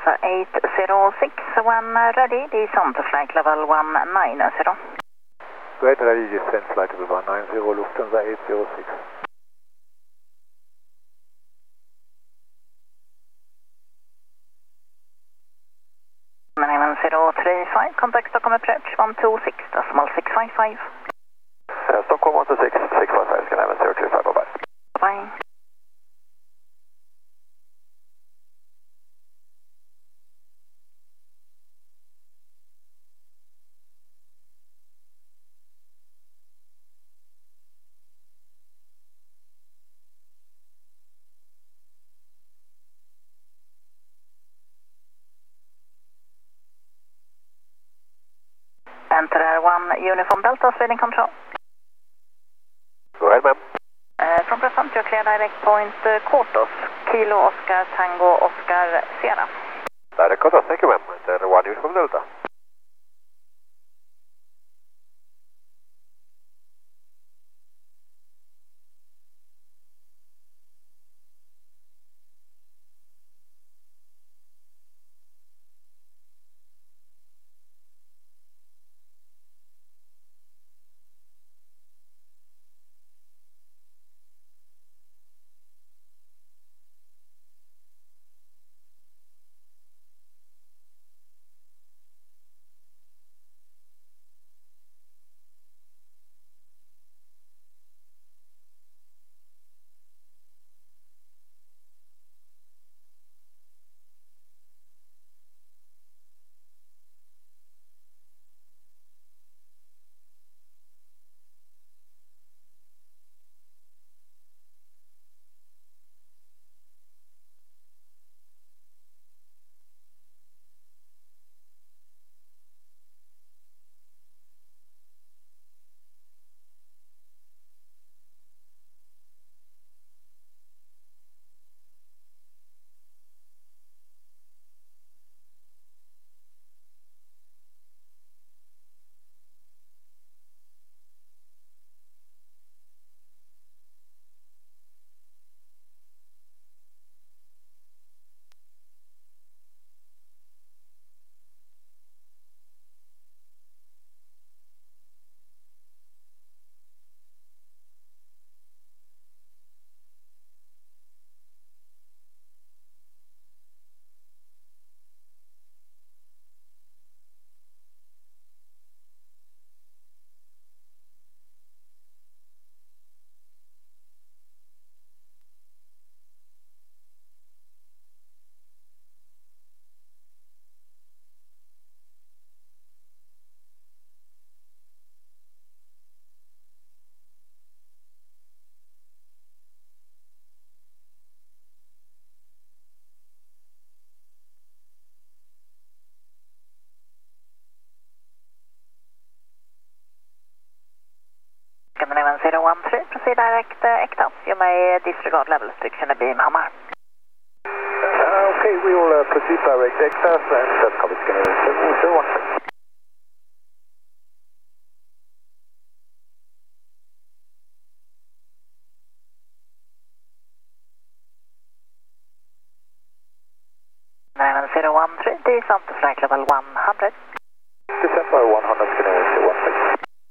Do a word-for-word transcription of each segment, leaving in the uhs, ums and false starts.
Delta eight zero six, when ready, descend to flight level one nine zero. Great, ready, descend flight level one nine zero, Lufthansa eight zero six. nine zero three five, contact Stockholm approach one two six, decimal six five five. Uh, Stockholm one two six, six five five, Skyline zero two five, bye-bye. Bye. Enter Air one Uniform Delta, speeding control. Go ahead, ma'am. Uh, from present, you're clear direct point uh, Kortos, Kilo Oscar Tango Oscar Sierra. Direct Kortos, thank you, ma'am. Enter one Uniform Delta. nine zero one three, proceed direct uh, E C T A. You may disregard level restriction and beam hammer. Uh, okay, we will uh, proceed direct E C T A and that's copy scanner seven zero one three. nine zero one three, descend to flight level one hundred. December one hundred, scanner zero one three.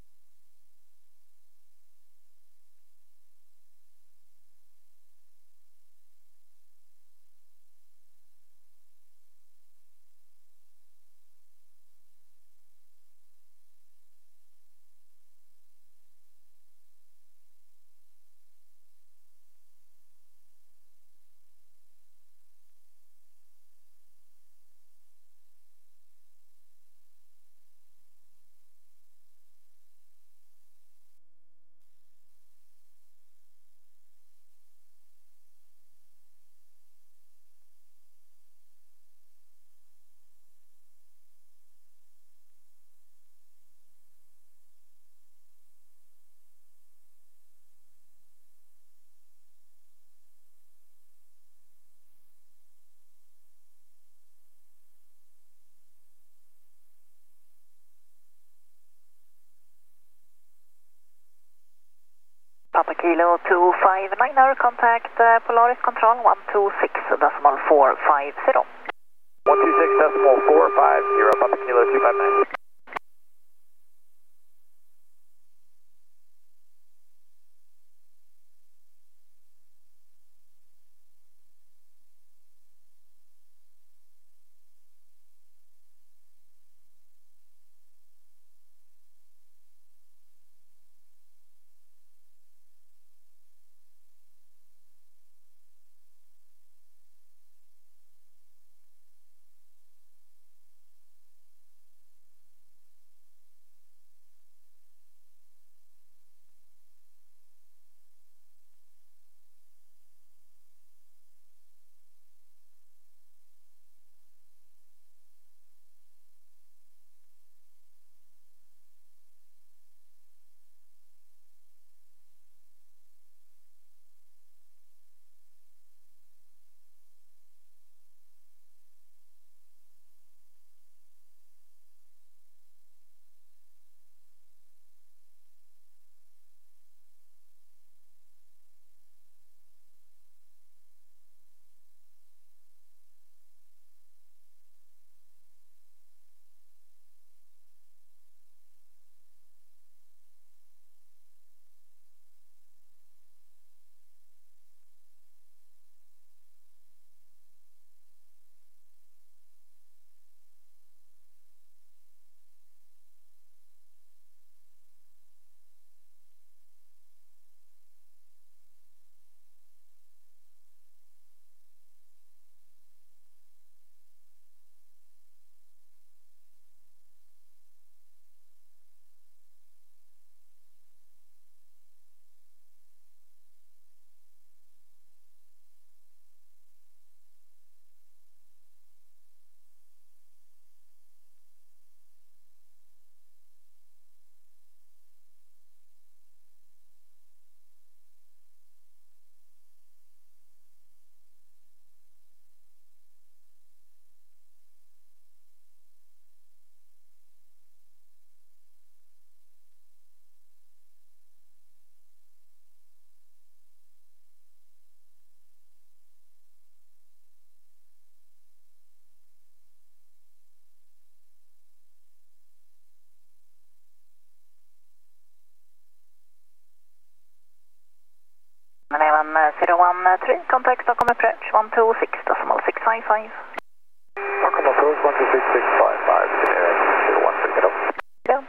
Papa Kilo two five nine, contact uh, Polaris Control one two six, decimal four five zero. one two six decimal four five zero, Papa Kilo two five nine. one zero one three, contact Stockholm approach one two six decimal six five five. Stockholm approach one two six six five five, zero one three, get up. Yeah.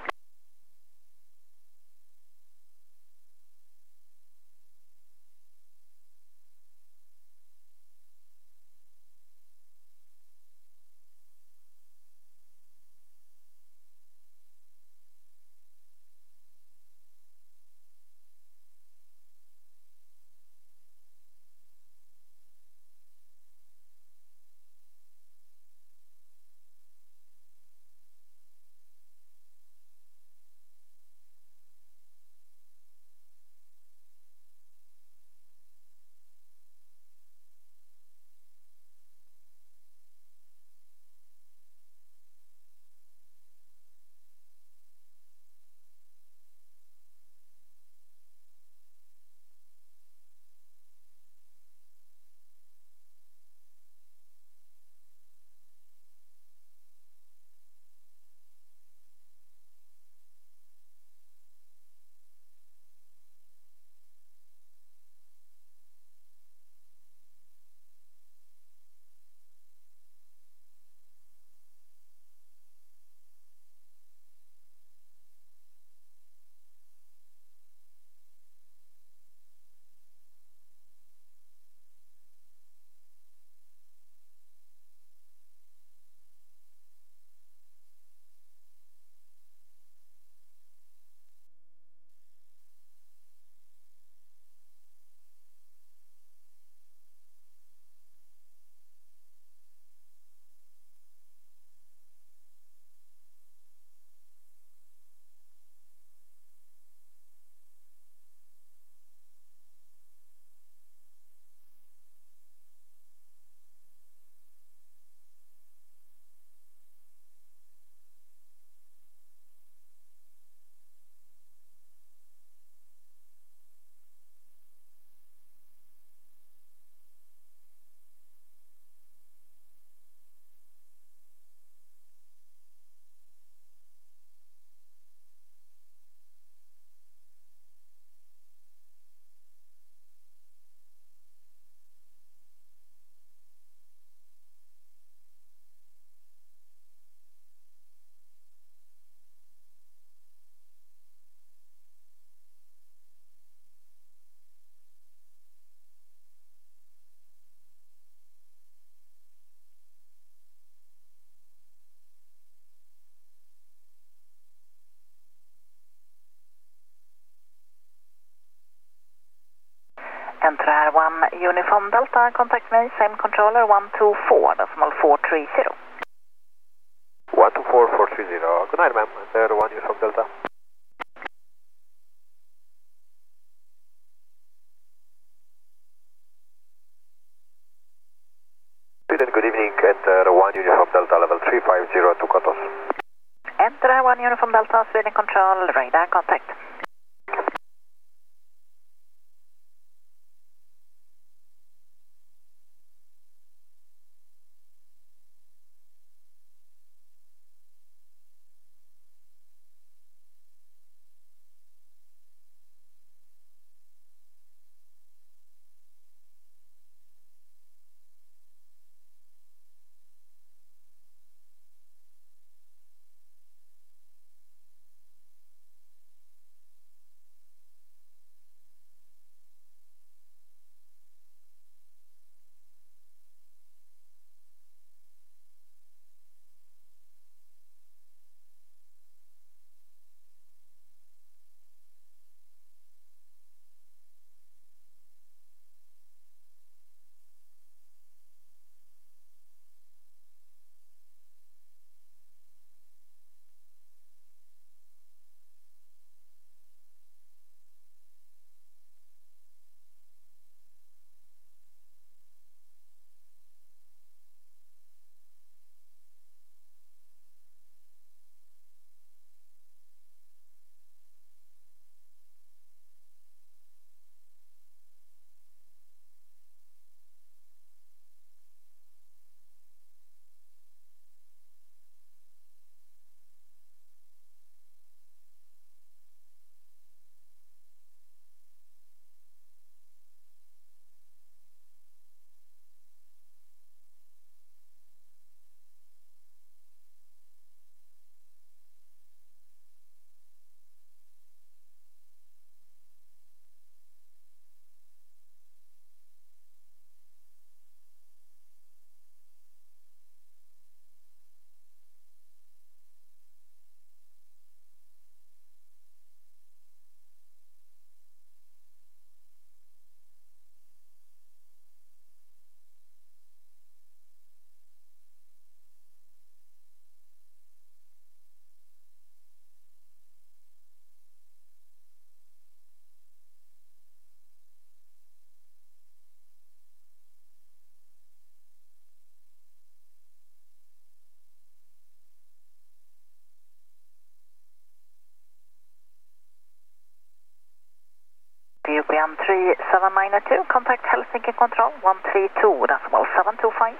Enter one Uniform Delta, contact me, same controller one two four, decimal four three zero. one two four four three zero. Good night, ma'am. Enter one Uniform Delta. Good evening, enter one Uniform Delta, level three five zero to Kotos. Enter one Uniform Delta, Sweden control, radar contact. U P M three seven nine two, contact Helsinki control one three two, decimal seven two five.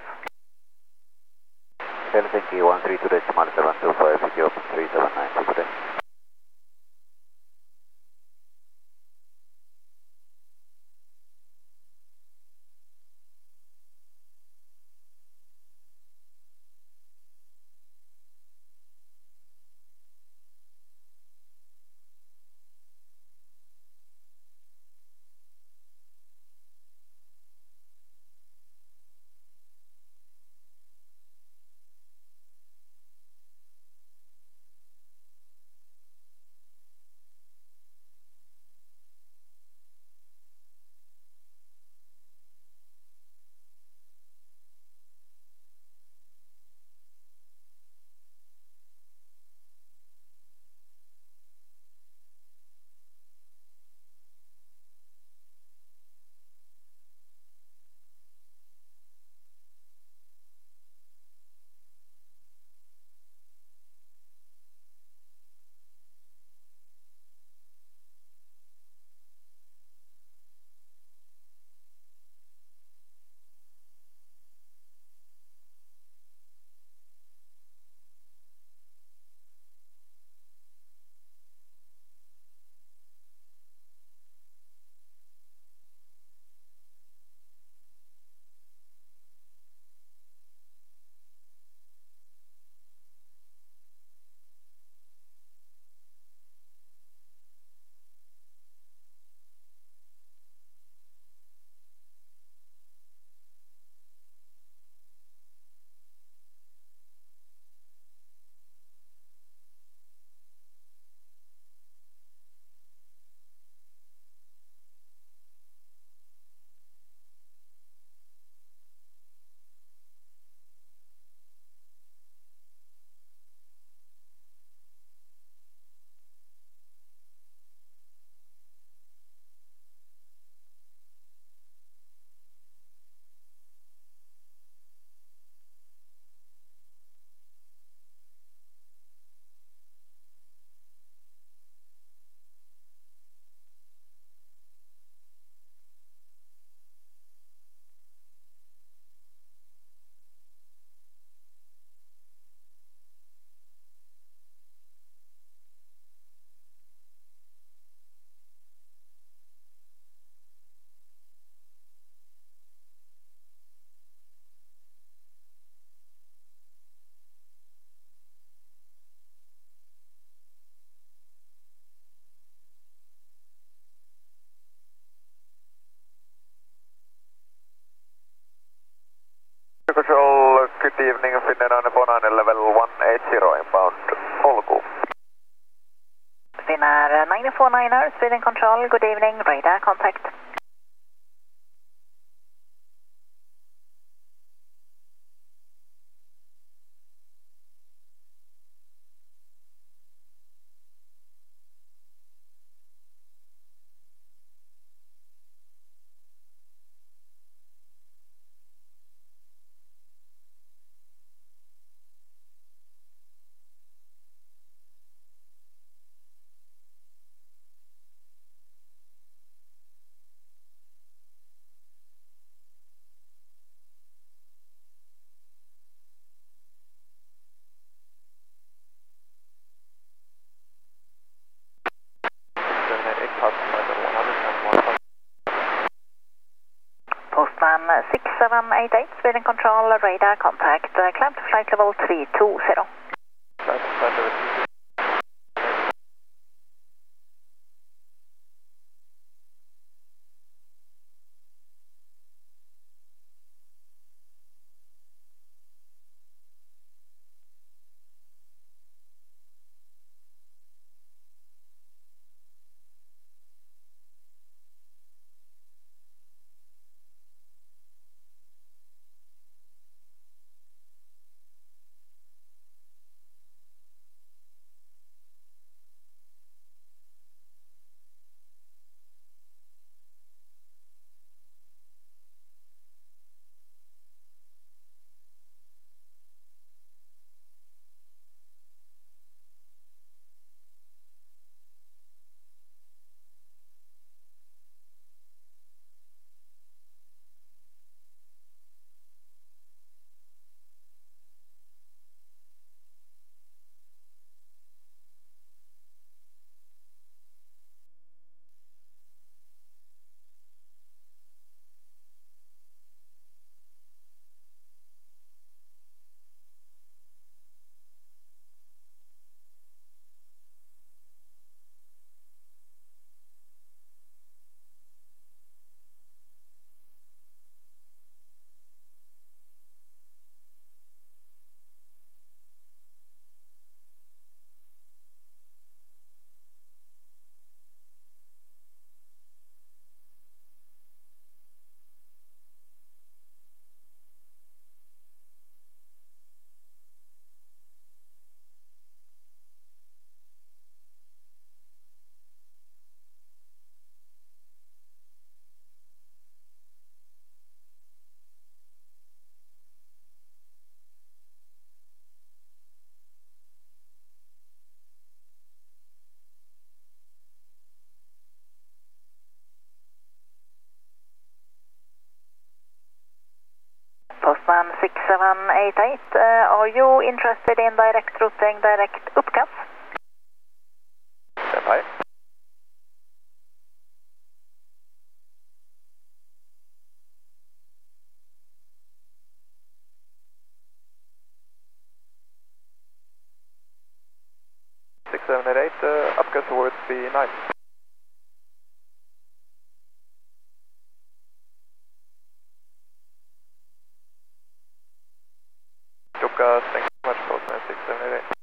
Helsinki one three two decimal seven two five, U P M three seven nine two today. landing Finnair nine four nine level one eight zero inbound Olgu. Finnair nine four niner, speed and control, good evening, radar contact. Postman six seven eight eight, speed and control, radar contact, uh, climb to flight level three two zero. Flight to flight level three two zero. Postman six seven eight eight, uh, are you interested in direct routing, direct uppkast? Stand by. six seven eight eight, uh, upcast towards V nine. Jukka, thanks so much, Postman six seven eight eight.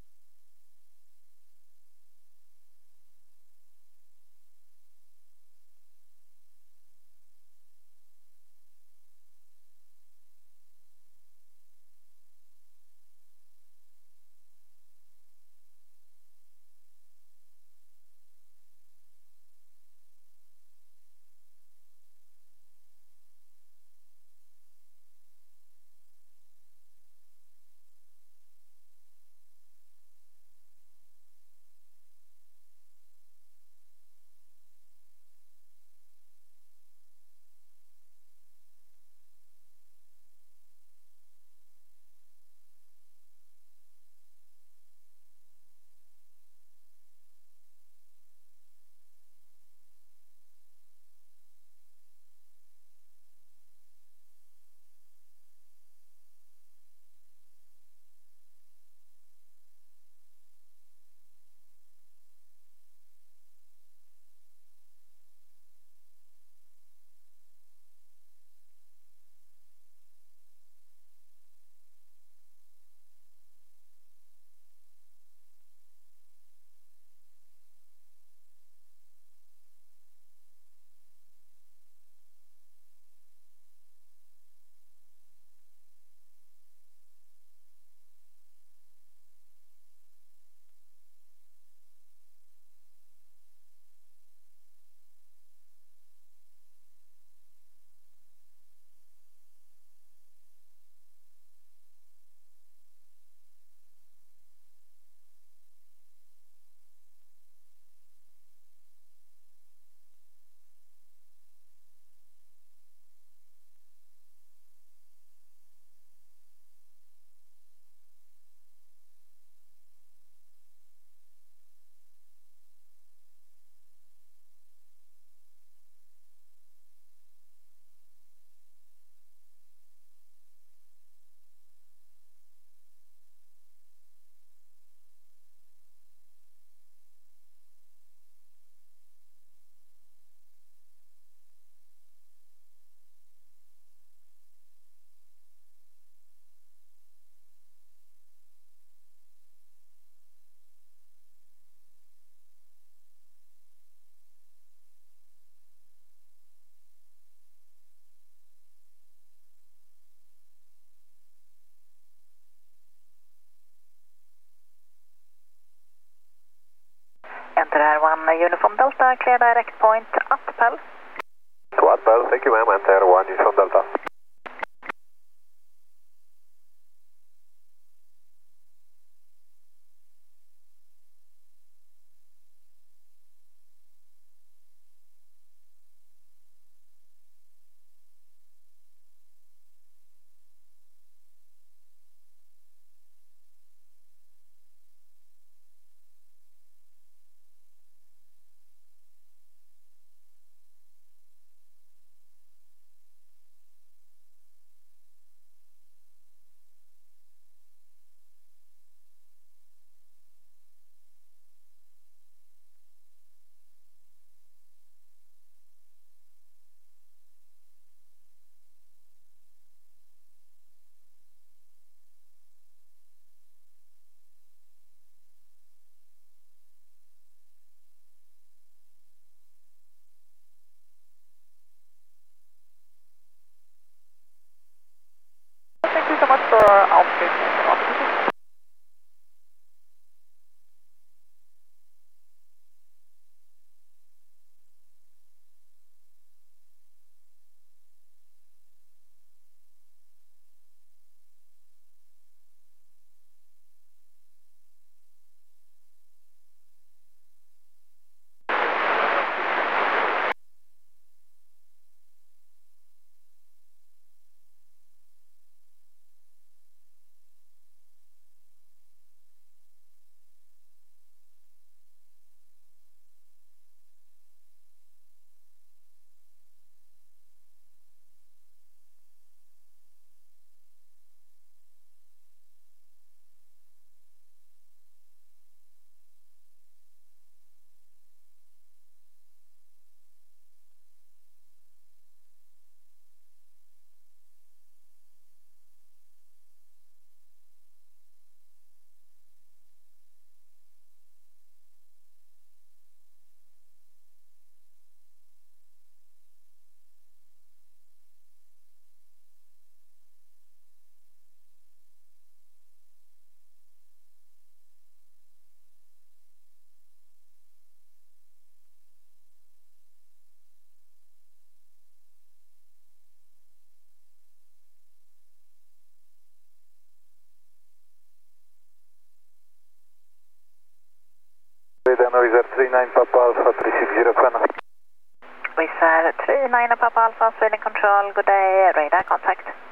one Uniform Delta, clear direct point Atpel. To Atpel, thank you ma'am, enter one Uniform Delta. Thank you so much for altitude. Wizard three nine Papa Alpha three six zero Qantas. Wizard three nine Papa Alpha, Sweden Control, good day, radar contact.